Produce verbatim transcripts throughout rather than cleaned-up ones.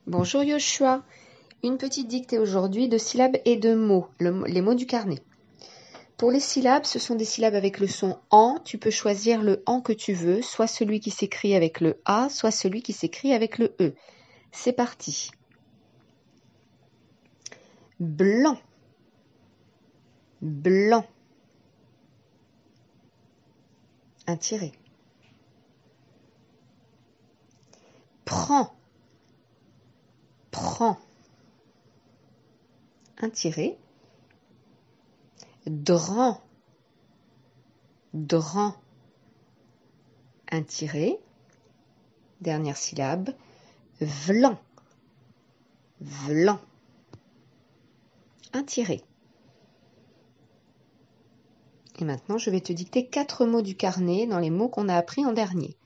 Bonjour Yoshua, une petite dictée aujourd'hui de syllabes et de mots, le- les mots du carnet. Pour les syllabes, ce sont des syllabes avec le son AN, tu peux choisir le AN que tu veux, soit celui qui s'écrit avec le A, soit celui qui s'écrit avec le E. C'est parti. Blanc, blanc, un tiré. Prends, prends, un tiré. Drap, drap, un tiré. Dernière syllabe. Vlan, vlan, un tiré. Et maintenant, je vais te dicter quatre mots du carnet dans les mots qu'on a appris en dernier.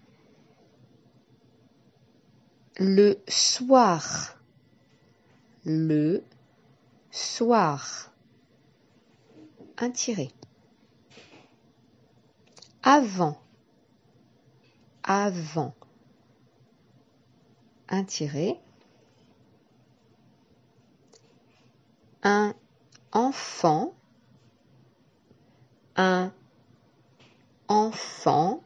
Le soir, le soir, un tiré. Avant, avant, un tiré. Un enfant, un enfant,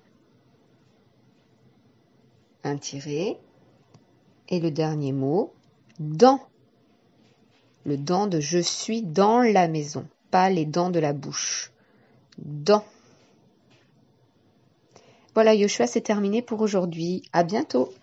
un tiré. Et le dernier mot, dans. Le dans de je suis dans la maison, pas les dents de la bouche. Dans. Voilà, Yoshua, c'est terminé pour aujourd'hui. À bientôt.